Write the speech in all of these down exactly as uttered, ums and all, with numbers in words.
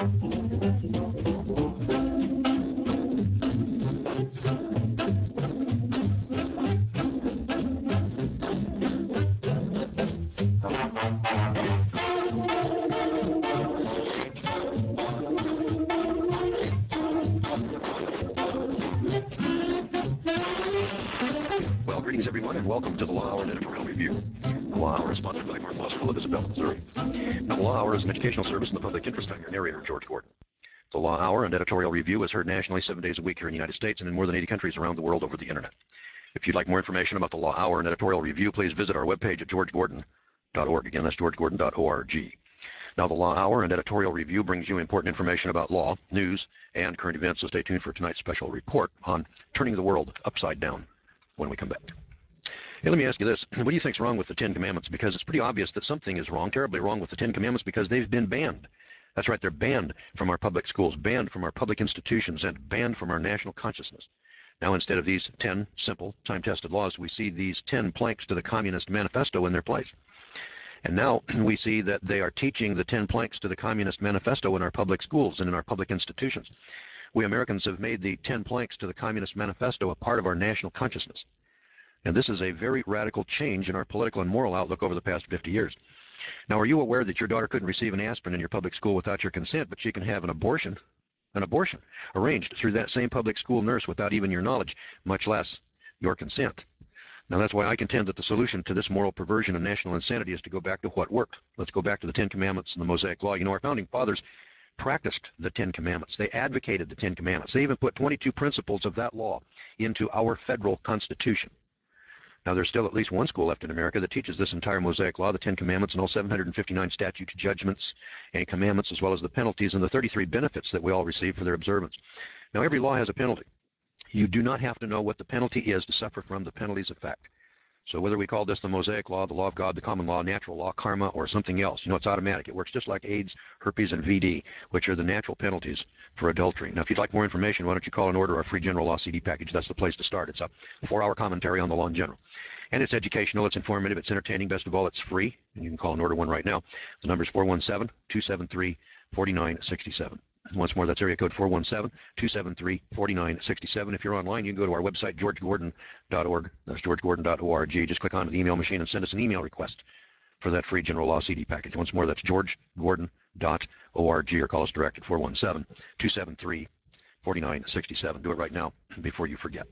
Well, greetings everyone, and welcome to the Law Hour and Editorial Review. The Law Hour is sponsored by Martin Law School of Isabella, Missouri. Now, the Law Hour is an educational service in the public interest. I'm your narrator, George Gordon. The Law Hour and Editorial Review is heard nationally seven days a week here in the United States and in more than eighty countries around the world over the internet. If you'd like more information about the Law Hour and Editorial Review, please visit our webpage at george gordon dot org. Again, that's george gordon dot org. Now, the Law Hour and Editorial Review brings you important information about law, news, and current events, so stay tuned for tonight's special report on turning the world upside down when we come back. Hey, let me ask you this. What do you think's wrong with the Ten Commandments? Because it's pretty obvious that something is wrong, terribly wrong with the Ten Commandments, because they've been banned. That's right, they're banned from our public schools, banned from our public institutions, and banned from our national consciousness. Now, instead of these ten simple, time-tested laws, we see these ten planks to the Communist Manifesto in their place. And now we see that they are teaching the ten planks to the Communist Manifesto in our public schools and in our public institutions. We Americans have made the ten planks to the Communist Manifesto a part of our national consciousness. And this is a very radical change in our political and moral outlook over the past fifty years. Now, are you aware that your daughter couldn't receive an aspirin in your public school without your consent, but she can have an abortion, an abortion arranged through that same public school nurse without even your knowledge, much less your consent? Now, that's why I contend that the solution to this moral perversion and national insanity is to go back to what worked. Let's go back to the Ten Commandments and the Mosaic Law. You know, our founding fathers practiced the Ten Commandments. They advocated the Ten Commandments. They even put twenty-two principles of that law into our federal Constitution. Now, there's still at least one school left in America that teaches this entire Mosaic Law, the Ten Commandments, and all seven hundred fifty-nine statutes, judgments, and commandments, as well as the penalties and the thirty-three benefits that we all receive for their observance. Now, every law has a penalty. You do not have to know what the penalty is to suffer from the penalties of fact. So whether we call this the Mosaic Law, the Law of God, the Common Law, Natural Law, Karma, or something else, you know, it's automatic. It works just like AIDS, herpes, and V D, which are the natural penalties for adultery. Now, if you'd like more information, why don't you call and order our free general law C D package? That's the place to start. It's a four-hour commentary on the law in general. And it's educational, it's informative, it's entertaining. Best of all, it's free, and you can call and order one right now. The number is four one seven, two seven three, four nine six seven. Once more, that's area code four one seven, two seven three, four nine six seven. If you're online, you can go to our website, george gordon dot org. That's george gordon dot org. Just click on the email machine and send us an email request for that free general law C D package. Once more, that's george gordon dot org, or call us direct at four one seven, two seven three, four nine six seven. Do it right now before you forget.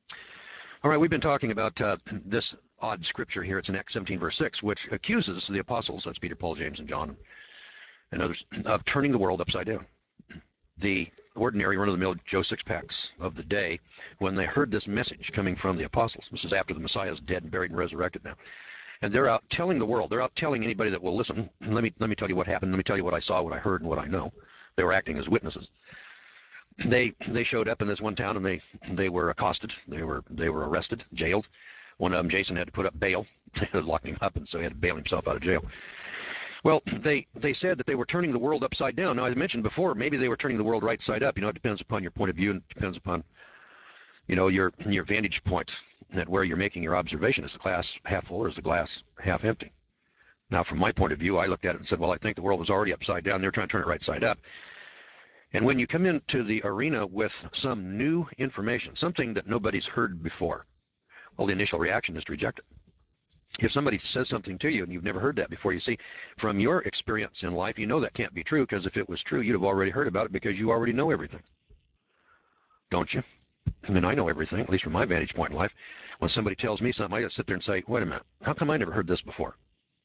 All right, we've been talking about uh, this odd scripture here. It's in Acts seventeen, verse six, which accuses the apostles, that's Peter, Paul, James, and John, and others, of turning the world upside down. The ordinary run-of-the-mill Joe Sixpacks of the day, when they heard this message coming from the apostles, this is after the Messiah is dead and buried and resurrected now, and they're out telling the world, they're out telling anybody that will listen, let me let me tell you what happened, let me tell you what I saw, what I heard, and what I know. They were acting as witnesses. They they showed up in this one town, and they they were accosted, they were they were arrested, jailed. One of them, Jason, had to put up bail. They locked him up, and so he had to bail himself out of jail. Well, they, they said that they were turning the world upside down. Now, as I mentioned before, maybe they were turning the world right side up. You know, it depends upon your point of view, and it depends upon, you know, your your vantage point, that where you're making your observation. Is the glass half full or is the glass half empty? Now, from my point of view, I looked at it and said, well, I think the world was already upside down. They're trying to turn it right side up. And when you come into the arena with some new information, something that nobody's heard before, well, the initial reaction is to reject it. If somebody says something to you and you've never heard that before, you see, from your experience in life, you know that can't be true, because if it was true, you'd have already heard about it, because you already know everything. Don't you? I mean, I know everything, at least from my vantage point in life. When somebody tells me something, I just sit there and say, wait a minute, how come I never heard this before?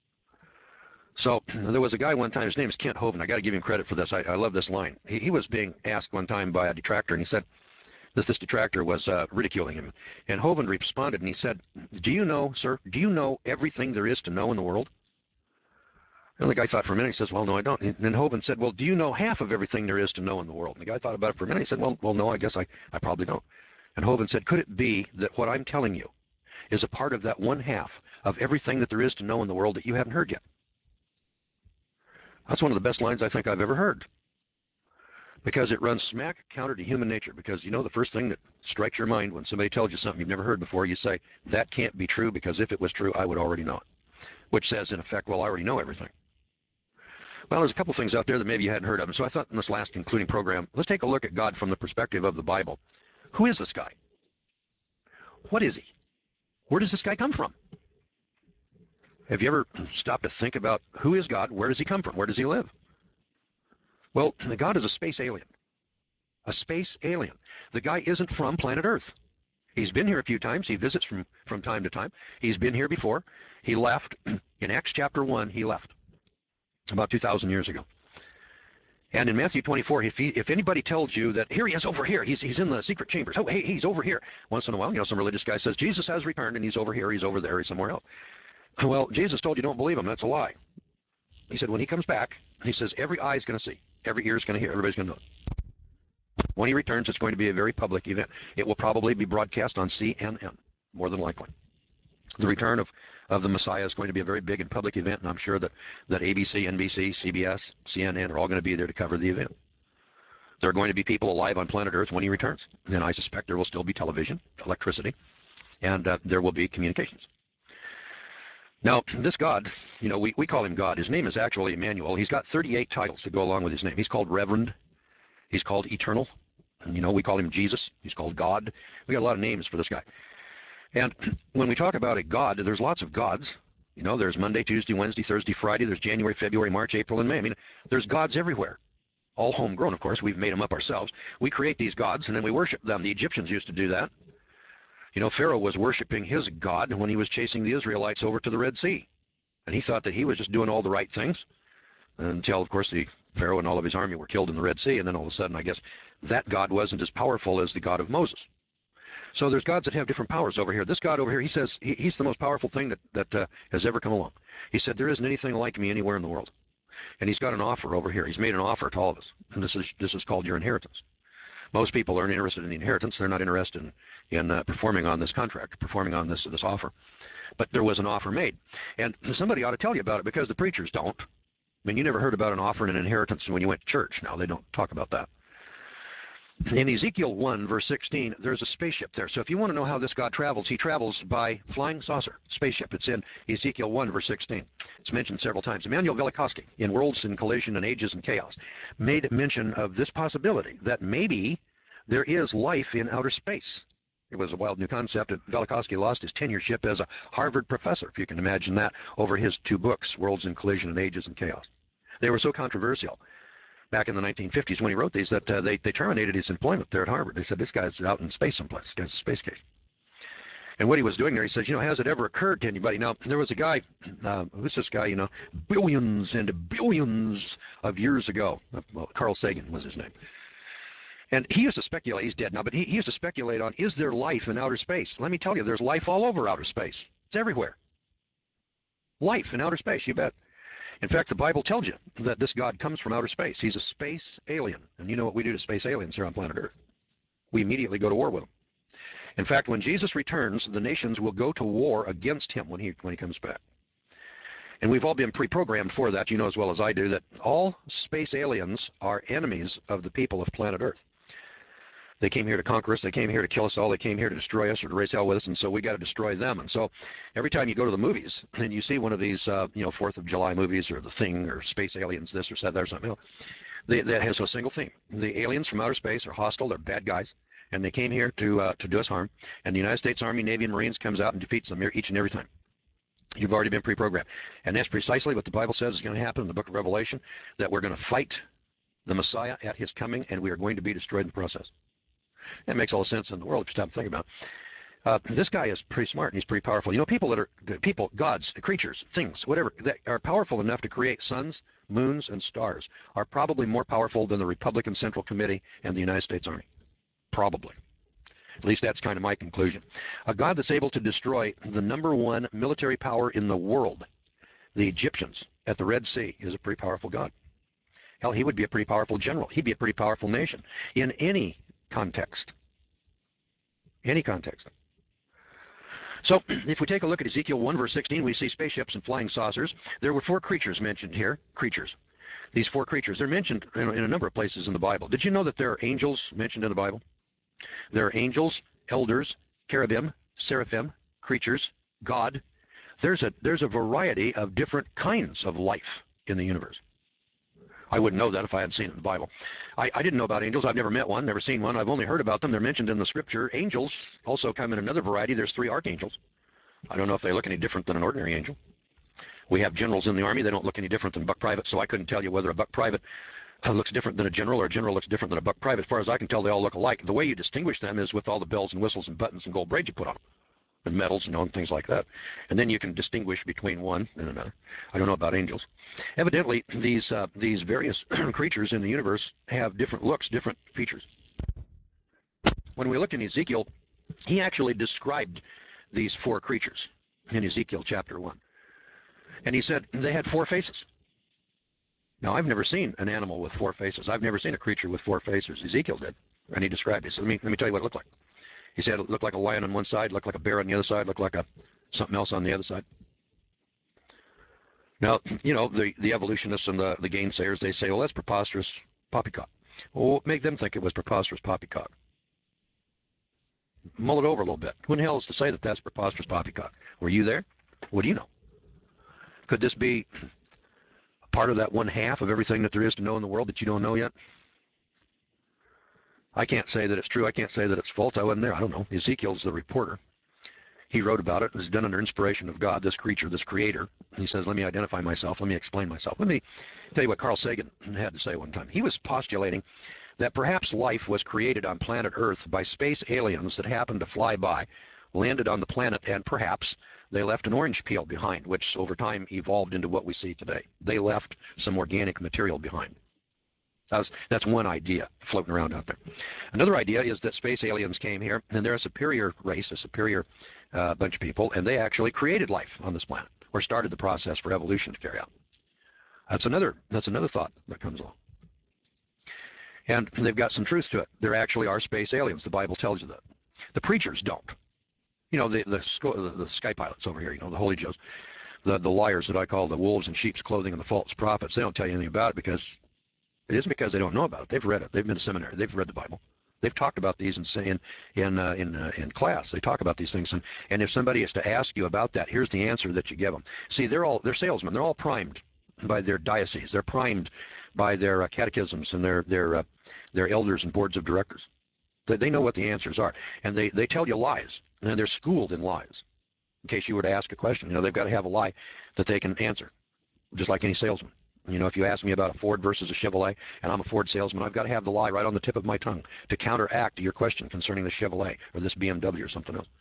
So there was a guy one time, his name is Kent Hovind. I got to give him credit for this. I, I love this line. He, he was being asked one time by a detractor, and he said, This, this detractor was uh, ridiculing him. And Hovind responded, and he said, do you know, sir, do you know everything there is to know in the world? And the guy thought for a minute. He says, well, no, I don't. And then Hovind said, well, do you know half of everything there is to know in the world? And the guy thought about it for a minute. He said, well, well, no, I guess I, I probably don't. And Hovind said, could it be that what I'm telling you is a part of that one half of everything that there is to know in the world that you haven't heard yet? That's one of the best lines I think I've ever heard, because it runs smack counter to human nature. Because, you know, the first thing that strikes your mind when somebody tells you something you've never heard before, you say, that can't be true, because if it was true, I would already know it. Which says, in effect, well, I already know everything. Well, there's a couple things out there that maybe you hadn't heard of. So I thought in this last concluding program, let's take a look at God from the perspective of the Bible. Who is this guy? What is he? Where does this guy come from? Have you ever stopped to think about who is God? Where does he come from? Where does he live? Well, God is a space alien. A space alien. The guy isn't from planet Earth. He's been here a few times. He visits from, from time to time. He's been here before. He left. In Acts chapter one, he left about two thousand years ago. And in Matthew twenty-four, if, he, if anybody tells you that here he is over here, he's, he's in the secret chambers. Oh, hey, he's over here. Once in a while, you know, some religious guy says, Jesus has returned and he's over here, he's over there, he's somewhere else. Well, Jesus told you don't believe him. That's a lie. He said when he comes back, he says every eye is going to see, every ear is going to hear, everybody's going to know. When he returns, it's going to be a very public event. It will probably be broadcast on C N N, more than likely. The return of, of the Messiah is going to be a very big and public event, and I'm sure that, that A B C, N B C, C B S, C N N are all going to be there to cover the event. There are going to be people alive on planet Earth when he returns, and I suspect there will still be television, electricity, and uh, there will be communications. Now, this God, you know, we, we call him God. His name is actually Emmanuel. He's got thirty-eight titles to go along with his name. He's called Reverend. He's called Eternal. And, you know, we call him Jesus. He's called God. We got a lot of names for this guy. And when we talk about a God, there's lots of gods. You know, there's Monday, Tuesday, Wednesday, Thursday, Friday. There's January, February, March, April, and May. I mean, there's gods everywhere. All homegrown, of course. We've made them up ourselves. We create these gods, and then we worship them. The Egyptians used to do that. You know, Pharaoh was worshiping his God when he was chasing the Israelites over to the Red Sea. And he thought that he was just doing all the right things until, of course, the Pharaoh and all of his army were killed in the Red Sea. And then all of a sudden, I guess, that God wasn't as powerful as the God of Moses. So there's gods that have different powers over here. This God over here, he says he, he's the most powerful thing that, that uh, has ever come along. He said, there isn't anything like me anywhere in the world. And he's got an offer over here. He's made an offer to all of us. And this is, this is called your inheritance. Most people aren't interested in the inheritance. They're not interested in, in uh, performing on this contract, performing on this, this offer. But there was an offer made. And somebody ought to tell you about it because the preachers don't. I mean, you never heard about an offer and an inheritance when you went to church. Now, they don't talk about that. In Ezekiel one, verse sixteen, there's a spaceship there. So if you want to know how this God travels, he travels by flying saucer, spaceship. It's in Ezekiel one, verse sixteen. It's mentioned several times. Immanuel Velikovsky, in Worlds in Collision and Ages and Chaos, made mention of this possibility that maybe there is life in outer space. It was a wild new concept, and Velikovsky lost his tenureship as a Harvard professor, if you can imagine that, over his two books, Worlds in Collision and Ages and Chaos. They were so controversial back in the nineteen fifties when he wrote these that uh, they, they terminated his employment there at Harvard. They said, this guy's out in space someplace. This guy's a space case. And what he was doing there, he says, you know, has it ever occurred to anybody? Now, there was a guy, uh, who's this guy, you know, billions and billions of years ago. Uh, well, Carl Sagan was his name. And he used to speculate, he's dead now, but he, he used to speculate on, is there life in outer space? Let me tell you, there's life all over outer space. It's everywhere. Life in outer space, you bet. In fact, the Bible tells you that this God comes from outer space. He's a space alien. And you know what we do to space aliens here on planet Earth? We immediately go to war with them. In fact, when Jesus returns, the nations will go to war against him when he, when he comes back. And we've all been pre-programmed for that. You know as well as I do that all space aliens are enemies of the people of planet Earth. They came here to conquer us. They came here to kill us all. They came here to destroy us or to raise hell with us, and so we got to destroy them. And so every time you go to the movies and you see one of these, uh, you know, Fourth of July movies or The Thing or Space Aliens, this or that or something else, they, that has a single theme. The aliens from outer space are hostile. They're bad guys, and they came here to uh, to do us harm. And the United States Army, Navy, and Marines comes out and defeats them each and every time. You've already been pre-programmed. And that's precisely what the Bible says is going to happen in the book of Revelation, that we're going to fight the Messiah at his coming, and we are going to be destroyed in the process. It makes all the sense in the world if you stop and think about it. Uh, this guy is pretty smart and he's pretty powerful. You know, people that are people, gods, creatures, things, whatever, that are powerful enough to create suns, moons, and stars are probably more powerful than the Republican Central Committee and the United States Army. Probably. At least that's kind of my conclusion. A God that's able to destroy the number one military power in the world, the Egyptians at the Red Sea, is a pretty powerful God. Hell, he would be a pretty powerful general. He'd be a pretty powerful nation in any context. Any context. So if we take a look at Ezekiel one, verse sixteen, we see spaceships and flying saucers. There were four creatures mentioned here. Creatures. These four creatures, they're mentioned in, in a number of places in the Bible. Did you know that there are angels mentioned in the Bible? There are angels, elders, cherubim, seraphim, creatures, God. There's a, there's a variety of different kinds of life in the universe. I wouldn't know that if I hadn't seen it in the Bible. I, I didn't know about angels. I've never met one, never seen one. I've only heard about them. They're mentioned in the scripture. Angels also come in another variety. There's three archangels. I don't know if they look any different than an ordinary angel. We have generals in the Army. They don't look any different than buck private, so I couldn't tell you whether a buck private uh, looks different than a general or a general looks different than a buck private. As far as I can tell, they all look alike. The way you distinguish them is with all the bells and whistles and buttons and gold braid you put on them, and medals, you know, and things like that. And then you can distinguish between one and another. I don't know about angels. Evidently, these uh, these various creatures in the universe have different looks, different features. When we looked in Ezekiel, he actually described these four creatures in Ezekiel chapter one. And he said they had four faces. Now, I've never seen an animal with four faces. I've never seen a creature with four faces. Ezekiel did, and he described it. So let me, let me tell you what it looked like. He said it looked like a lion on one side, looked like a bear on the other side, looked like a something else on the other side. Now, you know, the, the evolutionists and the, the gainsayers, they say, well, that's preposterous poppycock. Well, what make them think it was preposterous poppycock? Mull it over a little bit. Who in the hell is to say that that's preposterous poppycock? Were you there? What do you know? Could this be part of that one half of everything that there is to know in the world that you don't know yet? I can't say that it's true. I can't say that it's false. I wasn't there. I don't know. Ezekiel's the reporter. He wrote about it. It was done under inspiration of God, this creature, this creator. He says, let me identify myself. Let me explain myself. Let me tell you what Carl Sagan had to say one time. He was postulating that perhaps life was created on planet Earth by space aliens that happened to fly by, landed on the planet, and perhaps they left an orange peel behind, which over time evolved into what we see today. They left some organic material behind. That's, that's one idea floating around out there. Another idea is that space aliens came here, and they're a superior race, a superior uh, bunch of people, and they actually created life on this planet, or started the process for evolution to carry out. That's another, that's another thought that comes along. And they've got some truth to it. There actually are space aliens. The Bible tells you that. The preachers don't. You know, the, the, the, the sky pilots over here, you know, the holy Joes, the, the liars that I call the wolves in sheep's clothing and the false prophets, they don't tell you anything about it because it isn't because they don't know about it. They've read it. They've been to seminary. They've read the Bible. They've talked about these in in in uh, in, uh, in class. They talk about these things, and, and if somebody is to ask you about that, here's the answer that you give them. See, they're all they're salesmen. They're all primed by their dioceses. They're primed by their uh, catechisms and their their uh, their elders and boards of directors. They, they know what the answers are, and they they tell you lies, and they're schooled in lies. In case you were to ask a question, you know, they've got to have a lie that they can answer, just like any salesman. You know, if you ask me about a Ford versus a Chevrolet, and I'm a Ford salesman, I've got to have the lie right on the tip of my tongue to counteract your question concerning the Chevrolet or this B M W or something else.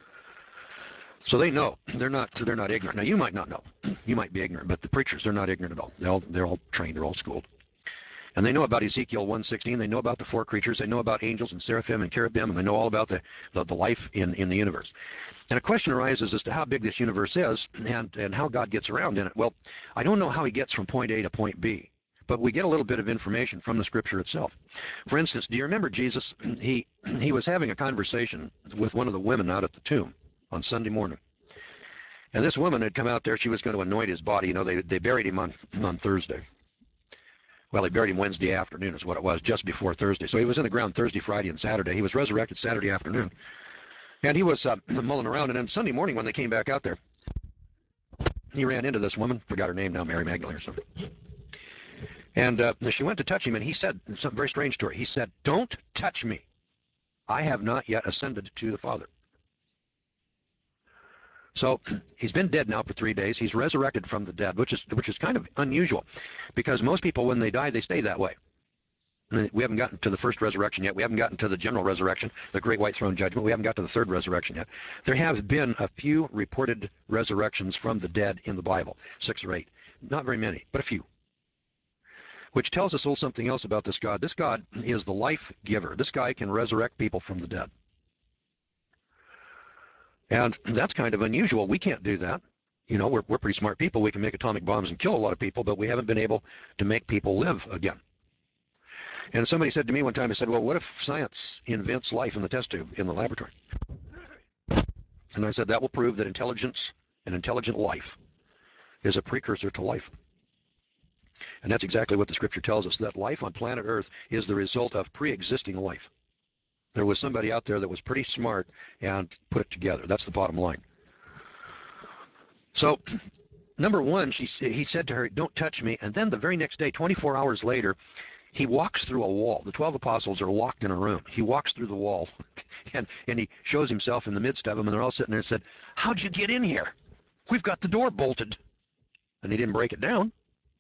So they know. They're not they're not ignorant. Now, you might not know. You might be ignorant, but the preachers, they're not ignorant at all. They're all, they're all trained. They're all schooled. And they know about Ezekiel one sixteen. They know about the four creatures. They know about angels and seraphim and cherubim, and they know all about the, the, the life in, in the universe. And a question arises as to how big this universe is and, and how God gets around in it. Well, I don't know how he gets from point A to point B, but we get a little bit of information from the scripture itself. For instance, do you remember Jesus? He, he was having a conversation with one of the women out at the tomb on Sunday morning. And this woman had come out there. She was going to anoint his body. You know, they, they buried him on, on Thursday. Well, they buried him Wednesday afternoon is what it was, just before Thursday. So he was in the ground Thursday, Friday, and Saturday. He was resurrected Saturday afternoon. And he was uh, mulling around. And then Sunday morning when they came back out there, he ran into this woman. Forgot her name now, Mary Magdalene or something. And uh, she went to touch him, and he said something very strange to her. He said, "Don't touch me. I have not yet ascended to the Father." So he's been dead now for three days. He's resurrected from the dead, which is which is kind of unusual, because most people, when they die, they stay that way. We haven't gotten to the first resurrection yet. We haven't gotten to the general resurrection, the great white throne judgment. We haven't got to the third resurrection yet. There have been a few reported resurrections from the dead in the Bible, six or eight. Not very many, but a few. Which tells us a little something else about this God. This God is the life giver. This guy can resurrect people from the dead. And that's kind of unusual. We can't do that. You know, we're, we're pretty smart people. We can make atomic bombs and kill a lot of people, but we haven't been able to make people live again. And somebody said to me one time, I said, well, what if science invents life in the test tube in the laboratory? And I said, that will prove that intelligence and intelligent life is a precursor to life. And that's exactly what the scripture tells us, that life on planet Earth is the result of pre-existing life. There was somebody out there that was pretty smart and put it together. That's the bottom line. So number one, she, he said to her, don't touch me. And then the very next day, twenty-four hours later, he walks through a wall. The twelve apostles are locked in a room. He walks through the wall, and, and he shows himself in the midst of them, and they're all sitting there and said, how'd you get in here? We've got the door bolted. And he didn't break it down.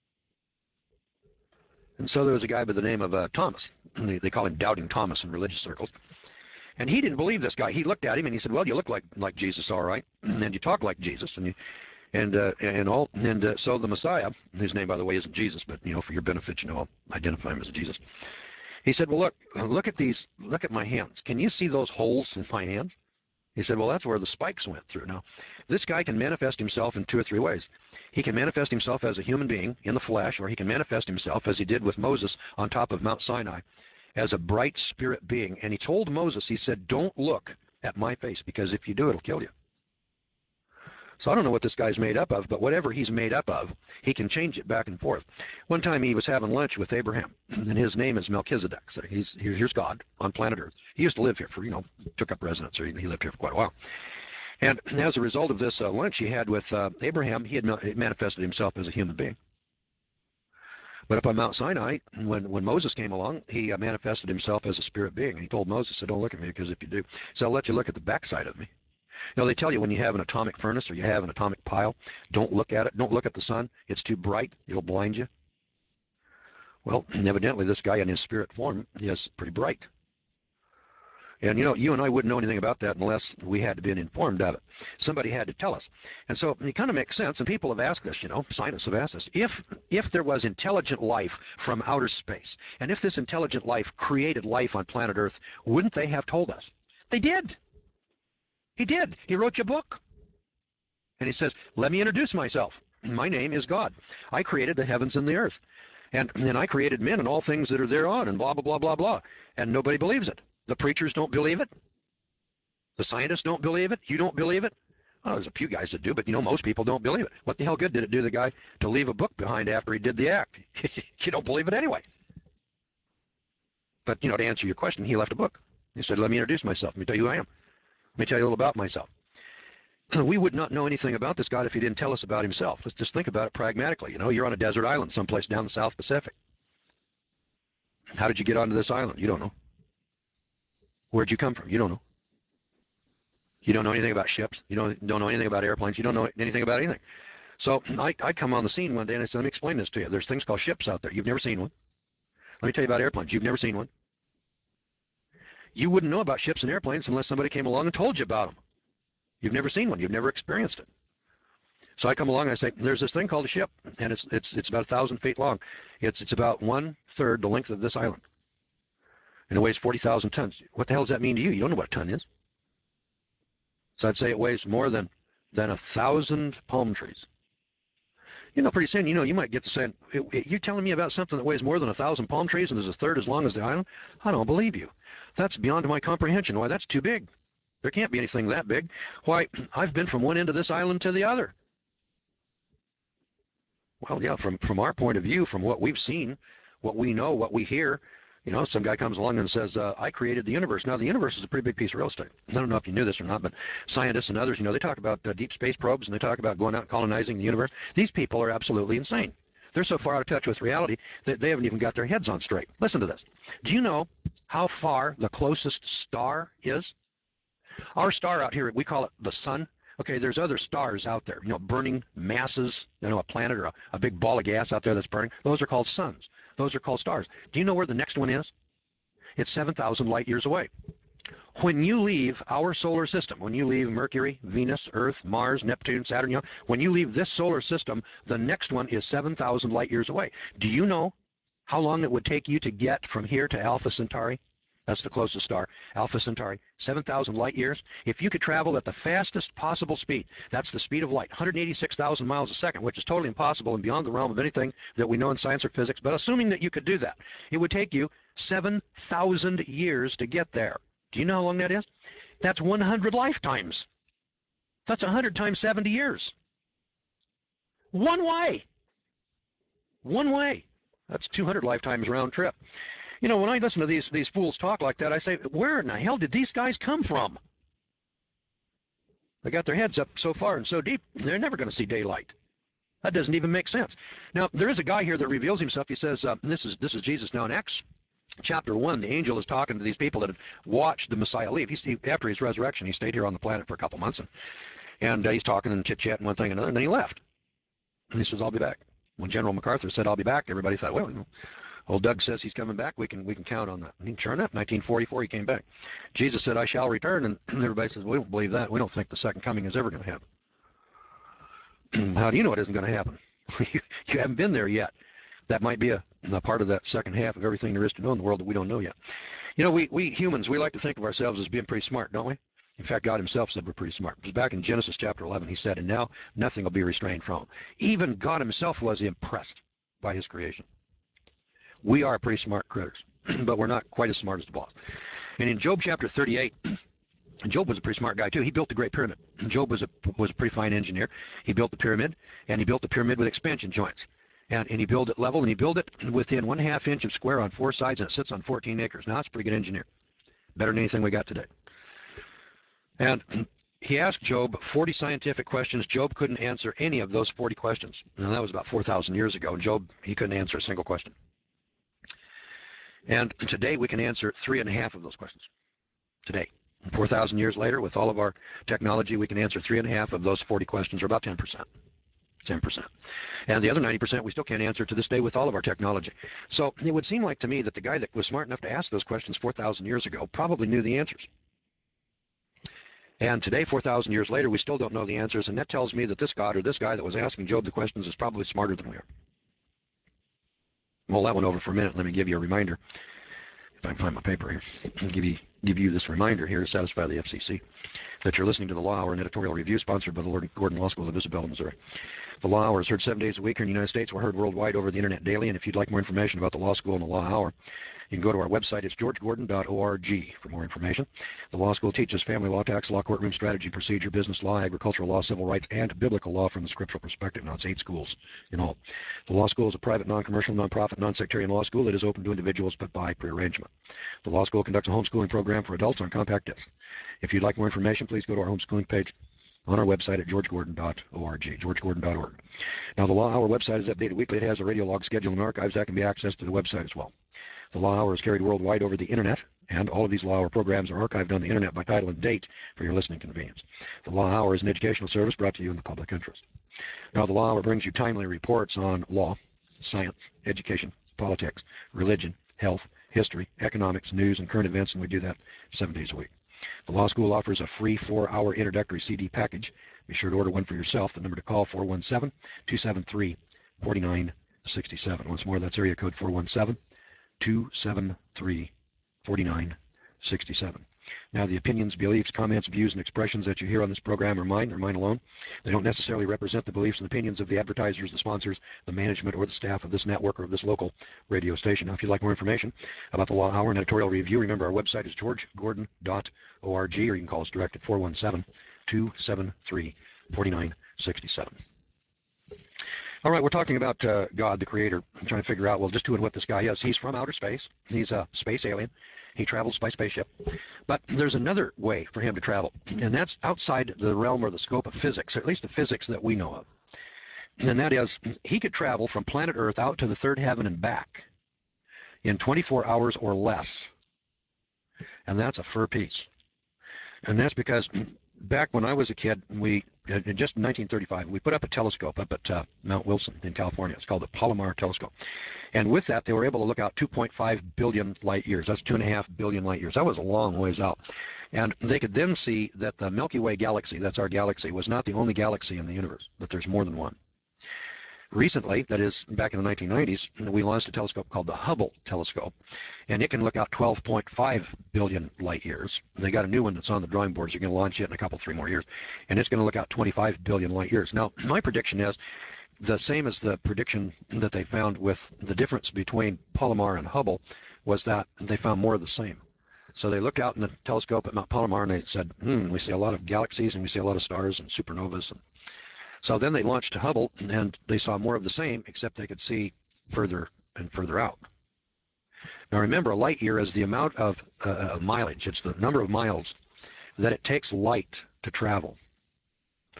And so there was a guy by the name of uh, Thomas. And they, they call him Doubting Thomas in religious circles. And he didn't believe this guy. He looked at him and he said, well, you look like, like Jesus, all right. And you talk like Jesus. And you, and uh, and all and uh, so the Messiah, whose name by the way isn't Jesus, but you know for your benefit, you know I'll identify him as Jesus. He said, well, look, look at these, look at my hands. Can you see those holes in my hands? He said, well, that's where the spikes went through. Now, this guy can manifest himself in two or three ways. He can manifest himself as a human being in the flesh, or he can manifest himself as he did with Moses on top of Mount Sinai as a bright spirit being. And he told Moses, he said, don't look at my face, because if you do, it'll kill you. So I don't know what this guy's made up of, but whatever he's made up of, he can change it back and forth. One time he was having lunch with Abraham, and his name is Melchizedek. So he's here's God on planet Earth. He used to live here for, you know, took up residence, or he lived here for quite a while. And as a result of this uh, lunch he had with uh, Abraham, he had manifested himself as a human being. But up on Mount Sinai, when, when Moses came along, he uh, manifested himself as a spirit being. And he told Moses, so don't look at me, because if you do, so I'll let you look at the backside of me. You know, they tell you when you have an atomic furnace or you have an atomic pile, don't look at it. Don't look at the sun. It's too bright. It'll blind you. Well, evidently this guy in his spirit form is pretty bright. And, you know, you and I wouldn't know anything about that unless we had been informed of it. Somebody had to tell us. And so it kind of makes sense. And people have asked us, you know, scientists have asked us, if, if there was intelligent life from outer space, and if this intelligent life created life on planet Earth, wouldn't they have told us? They did. He did. He wrote you a book. And he says, let me introduce myself. My name is God. I created the heavens and the earth. And, and I created men and all things that are thereon, and blah, blah, blah, blah, blah. And nobody believes it. The preachers don't believe it. The scientists don't believe it. You don't believe it. Well, there's a few guys that do, but you know, most people don't believe it. What the hell good did it do the guy to leave a book behind after he did the act? You don't believe it anyway. But, you know, to answer your question, he left a book. He said, let me introduce myself. Let me tell you who I am. Let me tell you a little about myself. We would not know anything about this God if he didn't tell us about himself. Let's just think about it pragmatically. You know, you're on a desert island someplace down the South Pacific. How did you get onto this island? You don't know. Where'd you come from? You don't know. You don't know anything about ships. You don't, don't know anything about airplanes. You don't know anything about anything. So I, I come on the scene one day and I said, let me explain this to you. There's things called ships out there. You've never seen one. Let me tell you about airplanes. You've never seen one. You wouldn't know about ships and airplanes unless somebody came along and told you about them. You've never seen one. You've never experienced it. So I come along and I say, there's this thing called a ship, and it's it's it's about a thousand feet long. It's it's about one third the length of this island, and it weighs forty thousand tons. What the hell does that mean to you? You don't know what a ton is. So I'd say it weighs more than than a thousand palm trees. You know, pretty soon, you know, you might get to saying, you're telling me about something that weighs more than a thousand palm trees and is a third as long as the island? I don't believe you. That's beyond my comprehension. Why, that's too big. There can't be anything that big. Why, I've been from one end of this island to the other. Well, yeah, from, from our point of view, from what we've seen, what we know, what we hear, you know, some guy comes along and says, uh, I created the universe. Now, the universe is a pretty big piece of real estate. I don't know if you knew this or not, but scientists and others, you know, they talk about uh, deep space probes and they talk about going out and colonizing the universe. These people are absolutely insane. They're so far out of touch with reality that they haven't even got their heads on straight. Listen to this. Do you know how far the closest star is? Our star out here, we call it the sun. Okay, there's other stars out there, you know, burning masses, you know, a planet or a, a big ball of gas out there that's burning. Those are called suns. Those are called stars. Do you know where the next one is? It's seven thousand light years away. When you leave our solar system, when you leave Mercury, Venus, Earth, Mars, Neptune, Saturn, you know, when you leave this solar system, the next one is seven thousand light years away. Do you know how long it would take you to get from here to Alpha Centauri? That's the closest star, Alpha Centauri, seven thousand light years. If you could travel at the fastest possible speed, that's the speed of light, one hundred eighty-six thousand miles a second, which is totally impossible and beyond the realm of anything that we know in science or physics, but assuming that you could do that, it would take you seven thousand years to get there. Do you know how long that is? That's one hundred lifetimes. That's one hundred times seventy years. One way. One way. That's two hundred lifetimes round trip. You know, when I listen to these these fools talk like that, I say, where in the hell did these guys come from? They got their heads up so far and so deep, they're never going to see daylight. That doesn't even make sense. Now, there is a guy here that reveals himself. He says, uh, this is this is Jesus now in Acts chapter one. The angel is talking to these people that had watched the Messiah leave. He's, he, after his resurrection, he stayed here on the planet for a couple months, and, and uh, he's talking and chit-chatting one thing and another, and then he left. And he says, I'll be back. When General MacArthur said, I'll be back, everybody thought, well, you know, old Doug says he's coming back. We can we can count on that. And sure enough, nineteen forty-four, he came back. Jesus said, I shall return, and everybody says, we don't believe that. We don't think the second coming is ever going to happen. How do you know it isn't going to happen? you, you haven't been there yet. That might be a, a part of that second half of everything there is to know in the world that we don't know yet. You know, we, we humans, we like to think of ourselves as being pretty smart, don't we? In fact, God himself said we're pretty smart. It was back in Genesis chapter eleven. He said, and now nothing will be restrained from him. Even God himself was impressed by his creation. We are pretty smart critters, but we're not quite as smart as the boss. And in Job chapter thirty-eight, Job was a pretty smart guy too. He built the Great Pyramid. Job was a was a pretty fine engineer. He built the pyramid, and he built the pyramid with expansion joints. And, and he built it level, and he built it within one half inch of square on four sides, and it sits on fourteen acres. Now, that's a pretty good engineer. Better than anything we got today. And he asked Job forty scientific questions. Job couldn't answer any of those forty questions. Now, that was about four thousand years ago. Job, he couldn't answer a single question. And today, we can answer three and a half of those questions. Today. four thousand years later, with all of our technology, we can answer three and a half of those forty questions, or about ten percent. ten percent. And the other ninety percent we still can't answer to this day with all of our technology. So it would seem like to me that the guy that was smart enough to ask those questions four thousand years ago probably knew the answers. And today, four thousand years later, we still don't know the answers, and that tells me that this God or this guy that was asking Job the questions is probably smarter than we are. Roll that one over for a minute. Let me give you a reminder. If I can find my paper here, I'll give you give you this reminder here to satisfy the F C C that you're listening to the Law Hour, an editorial review sponsored by the Lord Gordon Law School of Isabella, Missouri. The Law Hour is heard seven days a week here in the United States. We're heard worldwide over the internet daily, and if you'd like more information about the Law School and the Law Hour, you can go to our website. It's george gordon dot org for more information. The Law School teaches family law, tax law, courtroom strategy, procedure, business law, agricultural law, civil rights, and biblical law from the scriptural perspective. Now, it's eight schools in all. The Law School is a private, non-commercial, non-profit, non-sectarian law school that is open to individuals but by prearrangement. The Law School conducts a homeschooling program for adults on compact disc. If you'd like more information, please go to our homeschooling page on our website at george gordon dot org, george gordon dot org. Now, the Law Hour website is updated weekly. It has a radio log schedule and archives that can be accessed to the website as well. The Law Hour is carried worldwide over the internet, and all of these Law Hour programs are archived on the internet by title and date for your listening convenience. The Law Hour is an educational service brought to you in the public interest. Now, the Law Hour brings you timely reports on law, science, education, politics, religion, health, history, economics, news, and current events, and we do that seven days a week. The Law School offers a free four-hour introductory C D package. Be sure to order one for yourself. The number to call, four one seven, two seven three, four nine six seven. Once more, that's area code four one seven, two seven three, four nine six seven. Now, the opinions, beliefs, comments, views, and expressions that you hear on this program are mine. They're mine alone. They don't necessarily represent the beliefs and opinions of the advertisers, the sponsors, the management, or the staff of this network or of this local radio station. Now, if you'd like more information about the Law Hour and editorial review, remember our website is george gordon dot org, or you can call us direct at four one seven, two seven three, four nine six seven. All right, we're talking about uh, God, the Creator. I'm trying to figure out, well, just doing what this guy is. He's from outer space. He's a space alien. He travels by spaceship. But there's another way for him to travel, and that's outside the realm or the scope of physics, or at least the physics that we know of. And that is, he could travel from planet Earth out to the third heaven and back in twenty-four hours or less. And that's a fur piece. And that's because back when I was a kid, we just in nineteen thirty-five, we put up a telescope up at uh, Mount Wilson in California. It's called the Palomar Telescope. And with that, they were able to look out two point five billion light years. That's two point five billion light years. That was a long ways out. And they could then see that the Milky Way galaxy, that's our galaxy, was not the only galaxy in the universe, that there's more than one. Recently, that is back in the nineteen nineties, we launched a telescope called the Hubble telescope, and it can look out twelve point five billion light years. They got a new one that's on the drawing boards. You're going to launch it in a couple, three more years, and it's going to look out twenty-five billion light years. Now, my prediction is the same as the prediction that they found with the difference between Palomar and Hubble was that they found more of the same. So they looked out in the telescope at Mount Palomar, and they said, hmm, we see a lot of galaxies, and we see a lot of stars and supernovas. And so then they launched Hubble, and they saw more of the same, except they could see further and further out. Now remember, a light year is the amount of uh, mileage. It's the number of miles that it takes light to travel.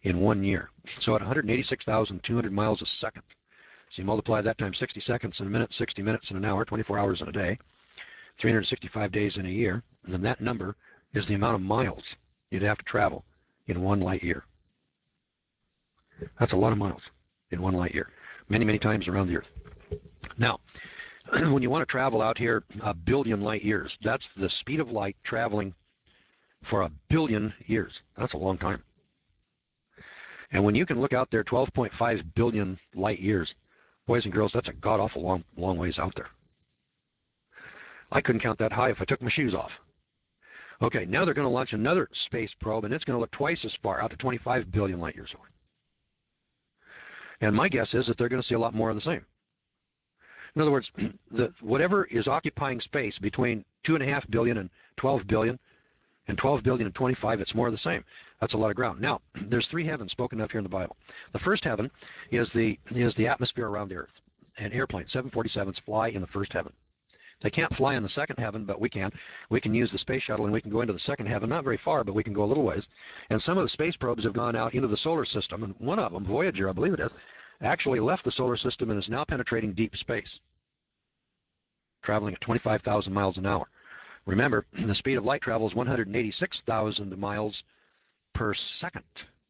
in one year. So at one hundred eighty-six thousand two hundred miles a second. So you multiply that times sixty seconds in a minute, sixty minutes in an hour, twenty-four hours in a day, three hundred sixty-five days in a year, and then that number is the amount of miles you'd have to travel in one light year. That's a lot of miles in one light year, many, many times around the Earth. Now, when you want to travel out here a billion light years, that's the speed of light traveling for a billion years. That's a long time. And when you can look out there twelve point five billion light years, boys and girls, that's a god-awful long, long ways out there. I couldn't count that high if I took my shoes off. Okay, now they're going to launch another space probe, and it's going to look twice as far, out to twenty-five billion light years away. And my guess is that they're going to see a lot more of the same. In other words, the, whatever is occupying space between two point five billion and twelve billion, and twelve billion and twenty-five, it's more of the same. That's a lot of ground. Now, there's three heavens spoken of here in the Bible. The first heaven is the, is the atmosphere around the Earth. And airplanes, seven forty-sevens, fly in the first heaven. They can't fly in the second heaven, but we can. We can use the space shuttle and we can go into the second heaven, not very far, but we can go a little ways. And some of the space probes have gone out into the solar system, and one of them, Voyager, I believe it is, actually left the solar system and is now penetrating deep space, traveling at twenty-five thousand miles an hour. Remember, the speed of light travel is one hundred eighty-six thousand miles per second.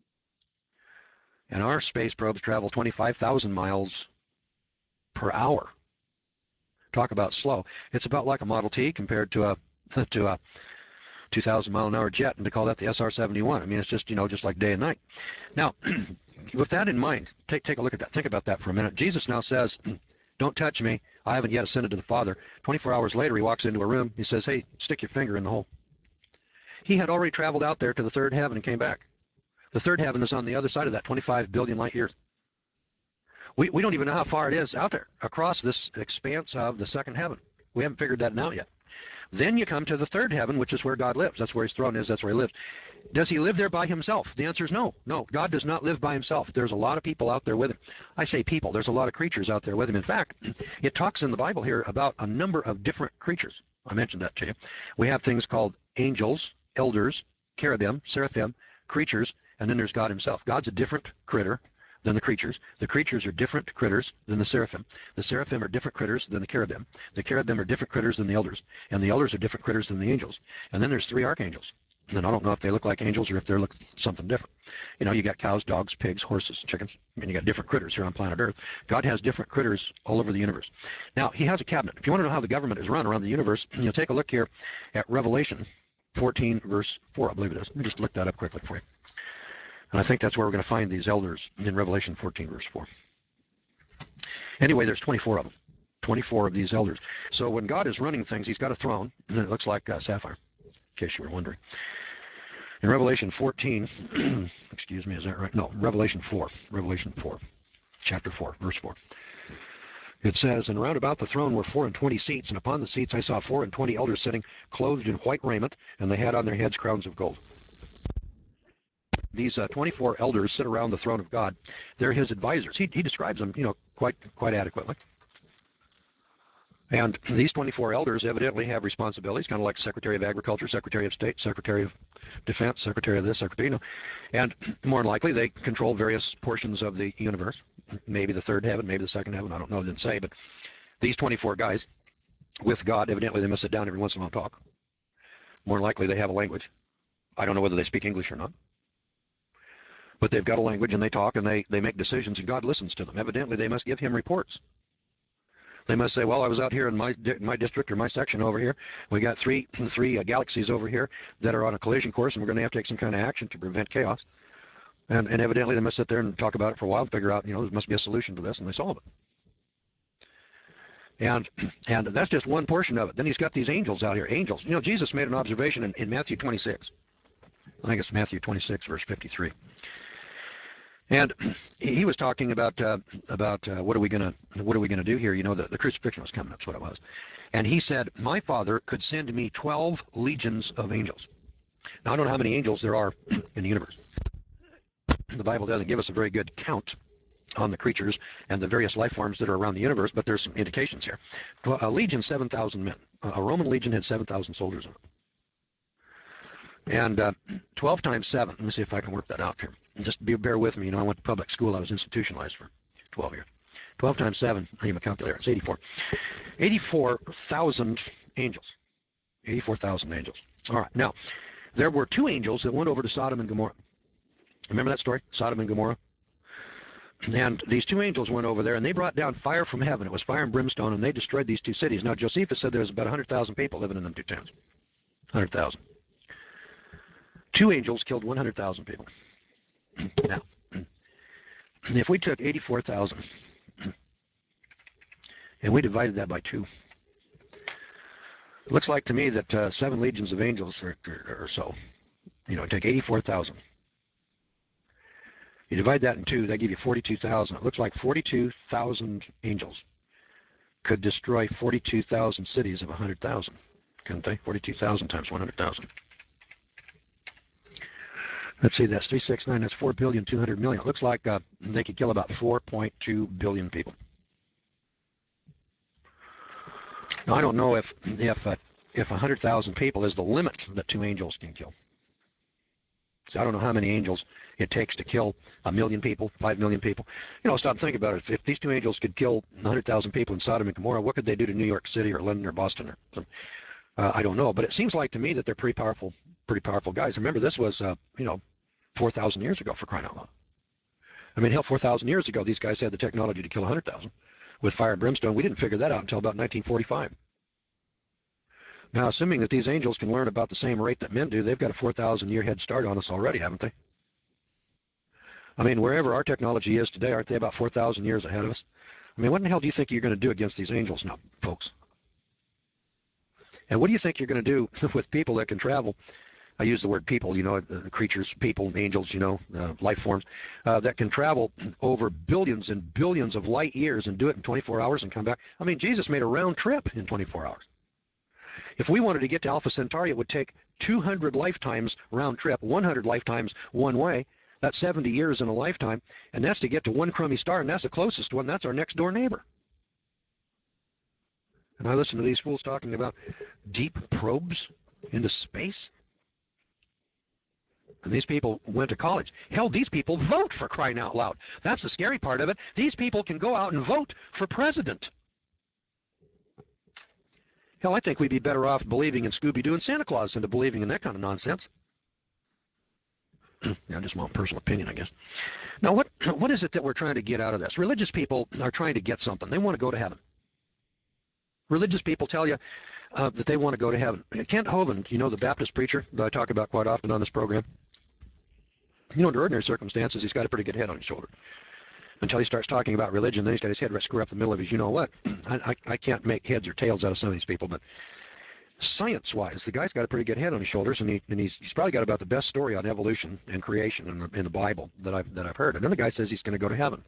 And our space probes travel twenty-five thousand miles per hour. Talk about slow. It's about like a Model T compared to a to a two thousand mile an hour jet, and to call that the S R seventy-one. I mean, it's just, you know, just like day and night. Now, with that in mind, take take a look at that. Think about that for a minute. Jesus now says, "Don't touch me. I haven't yet ascended to the Father." twenty-four hours later, he walks into a room. He says, "Hey, stick your finger in the hole." He had already traveled out there to the third heaven and came back. The third heaven is on the other side of that, twenty-five billion light years. We, we don't even know how far it is out there across this expanse of the second heaven. We haven't figured that out yet. Then you come to the third heaven, which is where God lives. That's where his throne is. That's where he lives. Does he live there by himself? The answer is no. No, God does not live by himself. There's a lot of people out there with him. I say people. There's a lot of creatures out there with him. In fact, it talks in the Bible here about a number of different creatures. I mentioned that to you. We have things called angels, elders, cherubim, seraphim, creatures, and then there's God himself. God's a different critter than the creatures. The creatures are different critters than the seraphim. The seraphim are different critters than the cherubim. The cherubim are different critters than the elders. And the elders are different critters than the angels. And then there's three archangels. And I don't know if they look like angels or if they look something different. You know, you got cows, dogs, pigs, horses, chickens, and you got different critters here on planet Earth. God has different critters all over the universe. Now, he has a cabinet. If you want to know how the government is run around the universe, you'll take a look here at Revelation fourteen, verse four, I believe it is. Let me just look that up quickly for you. And I think that's where we're going to find these elders in Revelation fourteen, verse four. Anyway, there's twenty-four of them, twenty-four of these elders. So when God is running things, he's got a throne, and it looks like uh, sapphire, in case you were wondering. In Revelation fourteen, excuse me, is that right? No, Revelation four, Revelation four, chapter four, verse four. It says, "And round about the throne were four and twenty seats, and upon the seats I saw four and twenty elders sitting, clothed in white raiment, and they had on their heads crowns of gold." These uh, twenty-four elders sit around the throne of God. They're his advisors. He, he describes them, you know, quite quite adequately. And these twenty-four elders evidently have responsibilities, kind of like Secretary of Agriculture, Secretary of State, Secretary of Defense, Secretary of this, Secretary, you know. And more than likely, they control various portions of the universe. Maybe the third heaven, maybe the second heaven. I don't know. It didn't say. But these twenty-four guys with God, evidently they must sit down every once in a while and talk. More than likely, they have a language. I don't know whether they speak English or not. But they've got a language, and they talk, and they, they make decisions, and God listens to them. Evidently, they must give him reports. They must say, well, I was out here in my my district or my section over here. We got three three uh, galaxies over here that are on a collision course, and we're going to have to take some kind of action to prevent chaos. And, and evidently, they must sit there and talk about it for a while and figure out, you know, there must be a solution to this, and they solve it. And and that's just one portion of it. Then he's got these angels out here. Angels. You know, Jesus made an observation in, in Matthew twenty-six. I think it's Matthew twenty-six, verse fifty-three. And he was talking about uh, about uh, what are we gonna what are we gonna do here? You know, the, the crucifixion was coming. That's what it was. And he said, "My Father could send me twelve legions of angels." Now I don't know how many angels there are in the universe. The Bible doesn't give us a very good count on the creatures and the various life forms that are around the universe, but there's some indications here. A legion, seven thousand men. A Roman legion had seven thousand soldiers in it. And uh, twelve times seven. Let me see if I can work that out here. just be, bear with me. You know, I went to public school. I was institutionalized for twelve years. twelve times seven, I need my calculator. It's eighty-four. eighty-four thousand angels. eighty-four thousand angels. All right. Now, there were two angels that went over to Sodom and Gomorrah. Remember that story? Sodom and Gomorrah? And these two angels went over there, and they brought down fire from heaven. It was fire and brimstone, and they destroyed these two cities. Now, Josephus said there was about one hundred thousand people living in them two towns. one hundred thousand. Two angels killed one hundred thousand people. Now, if we took eighty-four thousand and we divided that by two, it looks like to me that uh, seven legions of angels or, or, or so, you know, take eighty-four thousand. You divide that in two, that gives you forty-two thousand. It looks like forty-two thousand angels could destroy forty-two thousand cities of one hundred thousand, couldn't they? forty-two thousand times one hundred thousand. Let's see, that's three six nine, that's four billion two hundred million. It looks like uh, they could kill about four point two billion people. Now, I don't know if if uh, if one hundred thousand people is the limit that two angels can kill. So I don't know how many angels it takes to kill a million people, five million people. You know, stop and think about it. If, if these two angels could kill one hundred thousand people in Sodom and Gomorrah, what could they do to New York City or London or Boston or something? Uh, I don't know, but it seems like to me that they're pretty powerful, pretty powerful guys. Remember, this was, uh, you know, four thousand years ago, for crying out loud. I mean, hell, four thousand years ago, these guys had the technology to kill one hundred thousand with fire and brimstone. We didn't figure that out until about nineteen forty-five. Now, assuming that these angels can learn about the same rate that men do, they've got a four thousand year head start on us already, haven't they? I mean, wherever our technology is today, aren't they about four thousand years ahead of us? I mean, what in the hell do you think you're going to do against these angels now, folks? And what do you think you're going to do with people that can travel? I use the word people, you know, uh, creatures, people, angels, you know, uh, life forms, uh, that can travel over billions and billions of light years and do it in twenty-four hours and come back. I mean, Jesus made a round trip in twenty-four hours. If we wanted to get to Alpha Centauri, it would take two hundred lifetimes round trip, one hundred lifetimes one way. That's seventy years in a lifetime, and that's to get to one crummy star, and that's the closest one. That's our next door neighbor. And I listen to these fools talking about deep probes into space. And these people went to college. Hell, these people vote, for crying out loud. That's the scary part of it. These people can go out and vote for president. Hell, I think we'd be better off believing in Scooby-Doo and Santa Claus than to believing in that kind of nonsense. Yeah, just my own personal opinion, I guess. Now, what what is it that we're trying to get out of this? Religious people are trying to get something. They want to go to heaven. Religious people tell you uh, that they want to go to heaven. Kent Hovind, you know, the Baptist preacher that I talk about quite often on this program, you know, under ordinary circumstances, he's got a pretty good head on his shoulder. Until he starts talking about religion, then he's got his head right screw up the middle of his, you know what? I, I, I can't make heads or tails out of some of these people, but science-wise, the guy's got a pretty good head on his shoulders, and, he, and he's, he's probably got about the best story on evolution and creation in the, in the Bible that I've, that I've heard. And then the guy says he's going to go to heaven.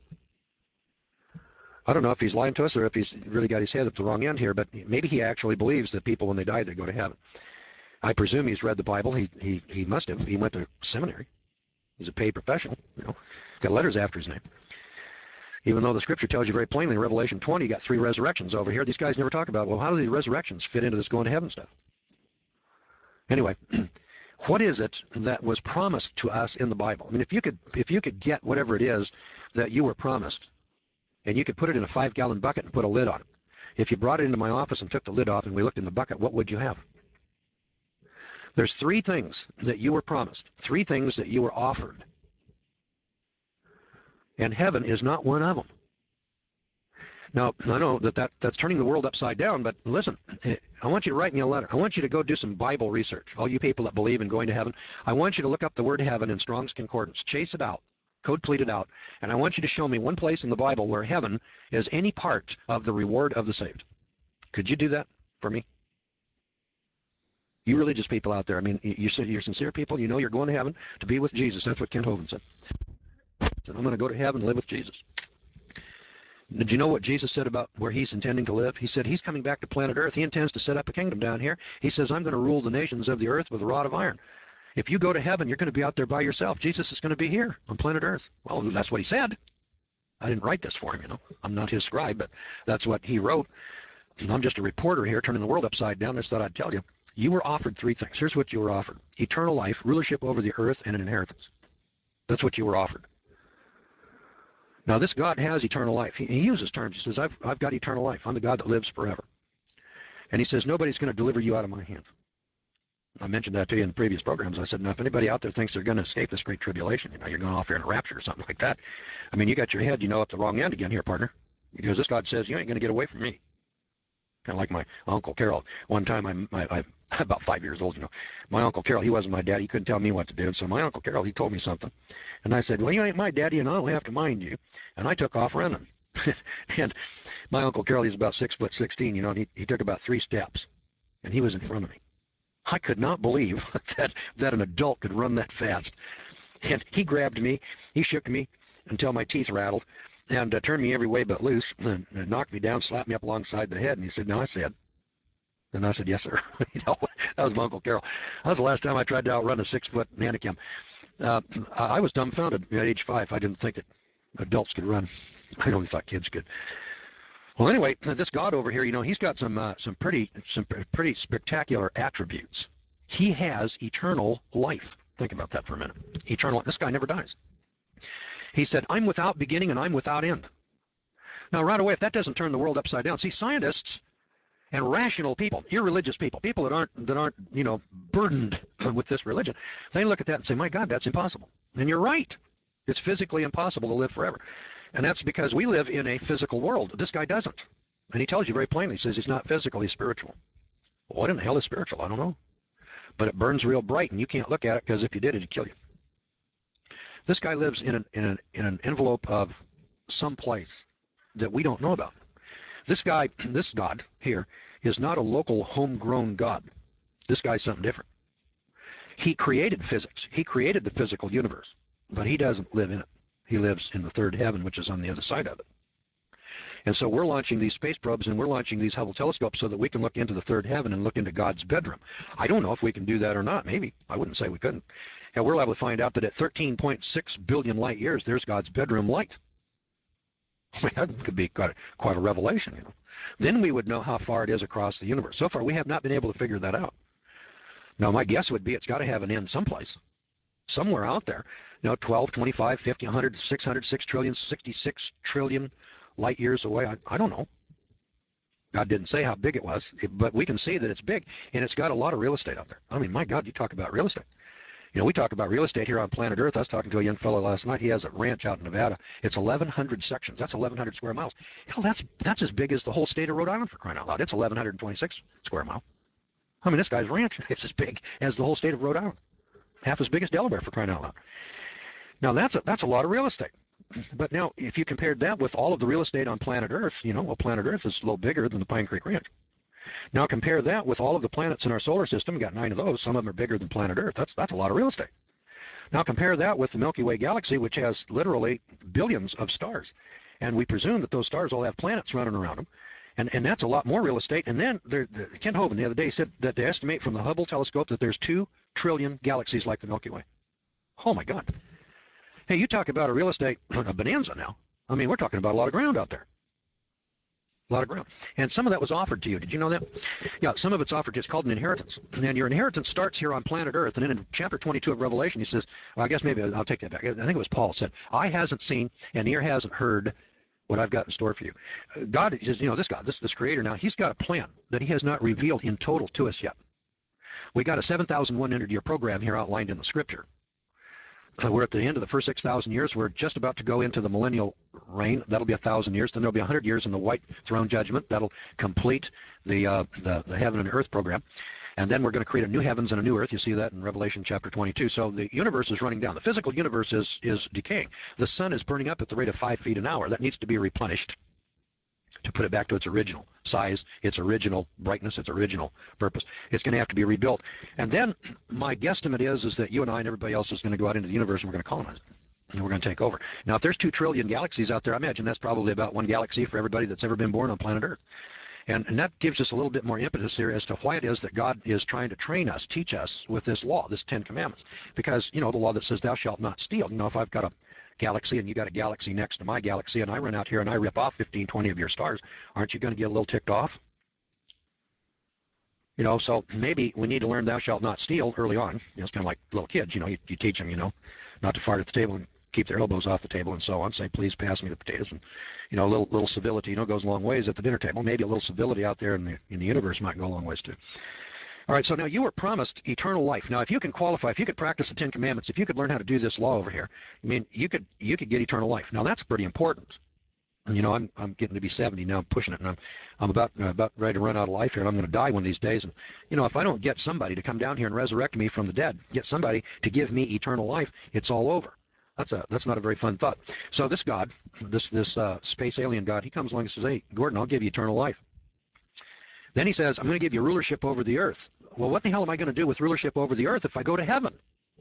I don't know if he's lying to us or if he's really got his head at the wrong end here, but maybe he actually believes that people, when they die, they go to heaven. I presume he's read the Bible. He, he, he must have. He went to seminary. He's a paid professional, you know, got letters after his name. Even though the scripture tells you very plainly in Revelation twenty, you got three resurrections over here. These guys never talk about, well, how do these resurrections fit into this going to heaven stuff? Anyway, what is it that was promised to us in the Bible? I mean, if you could, if you could get whatever it is that you were promised, and you could put it in a five-gallon bucket and put a lid on it. If you brought it into my office and took the lid off and we looked in the bucket, what would you have? There's three things that you were promised, three things that you were offered. And heaven is not one of them. Now, I know that, that that's turning the world upside down, but listen, I want you to write me a letter. I want you to go do some Bible research. All you people that believe in going to heaven, I want you to look up the word heaven in Strong's Concordance. Chase it out. Code pleat it out. And I want you to show me one place in the Bible where heaven is any part of the reward of the saved. Could you do that for me? You religious people out there, I mean, you're, you're sincere people. You know you're going to heaven to be with Jesus. That's what Kent Hovind said. He said, I'm going to go to heaven and live with Jesus. Did you know what Jesus said about where he's intending to live? He said he's coming back to planet Earth. He intends to set up a kingdom down here. He says, I'm going to rule the nations of the earth with a rod of iron. If you go to heaven, you're going to be out there by yourself. Jesus is going to be here on planet Earth. Well, that's what he said. I didn't write this for him, you know. I'm not his scribe, but that's what he wrote. And I'm just a reporter here turning the world upside down. I just thought I'd tell you. You were offered three things. Here's what you were offered. Eternal life, rulership over the earth, and an inheritance. That's what you were offered. Now, this God has eternal life. He, he uses terms. He says, I've, I've got eternal life. I'm the God that lives forever. And he says, nobody's going to deliver you out of my hand. I mentioned that to you in the previous programs. I said, now, if anybody out there thinks they're going to escape this great tribulation, you know, you're going off here in a rapture or something like that, I mean, you got your head, you know, at the wrong end again here, partner. Because this God says, you ain't going to get away from me. Kind of like my Uncle Carol. One time, I'm, I, I'm about five years old, you know. My Uncle Carol, he wasn't my dad. He couldn't tell me what to do. So my Uncle Carol, he told me something. And I said, well, you ain't my daddy, and I don't have to mind you. And I took off running. And my Uncle Carol, he's about six foot sixteen, you know, and he, he took about three steps. And he was in front of me. I could not believe that, that an adult could run that fast. And he grabbed me, he shook me until my teeth rattled, and uh, turned me every way but loose, and, and knocked me down, slapped me up alongside the head, and he said, no, I said. And I said, yes, sir. You know, that was my Uncle Carol. That was the last time I tried to outrun a six-foot mannequin. Uh, I was dumbfounded at age five. I didn't think that adults could run. I only thought kids could. Well, anyway, this God over here, you know, he's got some uh, some pretty some pretty spectacular attributes. He has eternal life. Think about that for a minute. Eternal. This guy never dies. He said, I'm without beginning and I'm without end. Now, right away, if that doesn't turn the world upside down, see, scientists and rational people, irreligious people, people that aren't that aren't you know burdened with this religion, they look at that and say, my God, that's impossible. And you're right. It's physically impossible to live forever. And that's because we live in a physical world. This guy doesn't. And he tells you very plainly, he says he's not physical, he's spiritual. Well, what in the hell is spiritual? I don't know. But it burns real bright, and you can't look at it because if you did, it'd kill you. This guy lives in an, in an, in an envelope of some place that we don't know about. This guy, this God here, is not a local homegrown God. This guy's something different. He created physics. He created the physical universe, but he doesn't live in it. He lives in the third heaven, which is on the other side of it. And so we're launching these space probes and we're launching these Hubble telescopes so that we can look into the third heaven and look into God's bedroom. I don't know if we can do that or not. Maybe. I wouldn't say we couldn't. And we're able to find out that at thirteen point six billion light years, there's God's bedroom light. I mean, that could be quite a, quite a revelation, you know. Then we would know how far it is across the universe. So far, we have not been able to figure that out. Now, my guess would be it's got to have an end someplace. Somewhere out there, you know, twelve, twenty-five, fifty, one hundred, six hundred, six trillion, sixty-six trillion light years away. I, I don't know. God didn't say how big it was, but we can see that it's big, and it's got a lot of real estate out there. I mean, my God, you talk about real estate. You know, we talk about real estate here on planet Earth. I was talking to a young fellow last night. He has a ranch out in Nevada. It's eleven hundred sections. That's eleven hundred square miles. Hell, that's that's as big as the whole state of Rhode Island, for crying out loud. It's eleven twenty-six square miles. I mean, this guy's ranch, it's as big as the whole state of Rhode Island. Half as big as Delaware, for crying out loud. Now, that's a, that's a lot of real estate. But now, if you compared that with all of the real estate on planet Earth, you know, well, planet Earth is a little bigger than the Pine Creek Ranch. Now, compare that with all of the planets in our solar system. We've got nine of those. Some of them are bigger than planet Earth. That's, that's a lot of real estate. Now, compare that with the Milky Way galaxy, which has literally billions of stars. And we presume that those stars all have planets running around them. And, and that's a lot more real estate. And then there, the, Kent Hovind the other day said that they estimate from the Hubble telescope that there's two trillion galaxies like the Milky Way. Oh, my God. Hey, you talk about a real estate a bonanza now. I mean, we're talking about a lot of ground out there. A lot of ground. And some of that was offered to you. Did you know that? Yeah, some of it's offered to you. It's called an inheritance. And your inheritance starts here on planet Earth. And then in chapter twenty-two of Revelation, he says, well, I guess maybe I'll take that back. I think it was Paul said, eye hasn't seen and ear hasn't heard what I've got in store for you. God is, you know, this God, this, this creator now, he's got a plan that he has not revealed in total to us yet. We got a seven thousand one hundred year program here outlined in the scripture. Uh, we're at the end of the first six thousand years. We're just about to go into the millennial reign. That'll be one thousand years. Then there'll be one hundred years in the white throne judgment. That'll complete the, uh, the, the heaven and earth program. And then we're going to create a new heavens and a new earth. You see that in Revelation chapter twenty-two. So the universe is running down. The physical universe is, is decaying. The sun is burning up at the rate of five feet an hour. That needs to be replenished to put it back to its original size, its original brightness, its original purpose. It's going to have to be rebuilt. And then my guesstimate is, is that you and I and everybody else is going to go out into the universe and we're going to colonize it. And we're going to take over. Now, if there's two trillion galaxies out there, I imagine that's probably about one galaxy for everybody that's ever been born on planet Earth. And, and that gives us a little bit more impetus here as to why it is that God is trying to train us, teach us with this law, this Ten Commandments. Because, you know, the law that says thou shalt not steal. You know, if I've got a galaxy and you got a galaxy next to my galaxy and I run out here and I rip off fifteen, twenty of your stars, aren't you going to get a little ticked off? You know, so maybe we need to learn thou shalt not steal early on. You know, it's kind of like little kids, you know, you, you teach them, you know, not to fart at the table and keep their elbows off the table and so on. Say, please pass me the potatoes. And, you know, a little, little civility, you know, goes a long ways at the dinner table. Maybe a little civility out there in the, in the universe might go a long ways too. All right, so now you were promised eternal life. Now, if you can qualify, if you could practice the Ten Commandments, if you could learn how to do this law over here, I mean, you could you could get eternal life. Now, that's pretty important. You know, I'm I'm getting to be seventy now. I'm pushing it, and I'm I'm about uh, about ready to run out of life here, and I'm going to die one of these days. And you know, if I don't get somebody to come down here and resurrect me from the dead, get somebody to give me eternal life, it's all over. That's a that's not a very fun thought. So this God, this this uh, space alien God, he comes along and says, "Hey, Gordon, I'll give you eternal life." Then he says, "I'm going to give you rulership over the earth." Well, what the hell am I going to do with rulership over the earth if I go to heaven?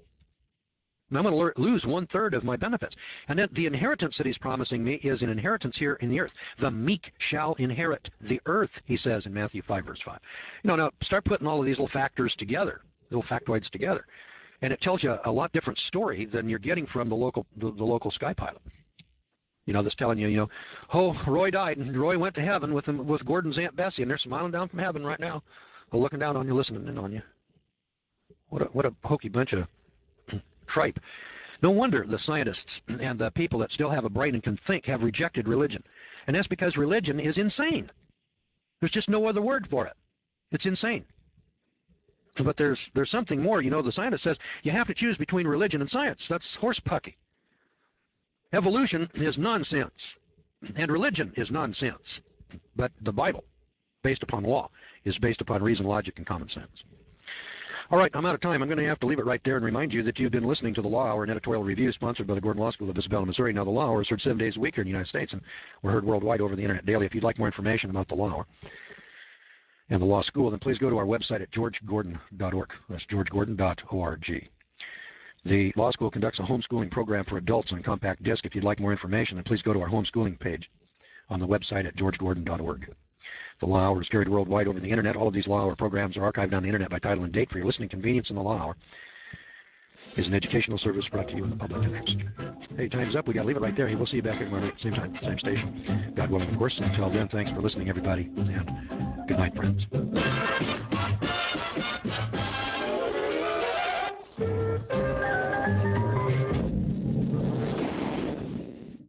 I'm going to lose one third of my benefits. And then the inheritance that he's promising me is an inheritance here in the earth. The meek shall inherit the earth, he says in Matthew five, verse five. You know, now start putting all of these little factors together, little factoids together, and it tells you a lot different story than you're getting from the local the, the local sky pilot. You know, that's telling you, you know, oh, Roy died, and Roy went to heaven with him, with Gordon's Aunt Bessie, and they're smiling down from heaven right now, looking down on you, listening in on you. What a, what a hokey bunch of tripe. No wonder the scientists and the people that still have a brain and can think have rejected religion. And that's because religion is insane. There's just no other word for it. It's insane. But there's there's something more. You know, the scientist says you have to choose between religion and science. That's horsepucky. Evolution is nonsense. And religion is nonsense. But the Bible, based upon law, is based upon reason, logic, and common sense. All right, I'm out of time. I'm going to have to leave it right there and remind you that you've been listening to the Law Hour, an editorial review sponsored by the Gordon Law School of Isabella, Missouri. Now, the Law Hour is heard seven days a week here in the United States, and we're heard worldwide over the internet daily. If you'd like more information about the Law Hour and the Law School, then please go to our website at george gordon dot org. That's george gordon dot org. The Law School conducts a homeschooling program for adults on compact disc. If you'd like more information, then please go to our homeschooling page on the website at george gordon dot org. The Law Hour is carried worldwide over the internet. All of these Law Hour programs are archived on the internet by title and date for your listening convenience, and the Law Hour is an educational service brought to you in the public interest. Hey, time's up. We got to leave it right there. Hey, we'll see you back here tomorrow night, same time, same station. God willing, of course. Until then, thanks for listening, everybody, and good night, friends.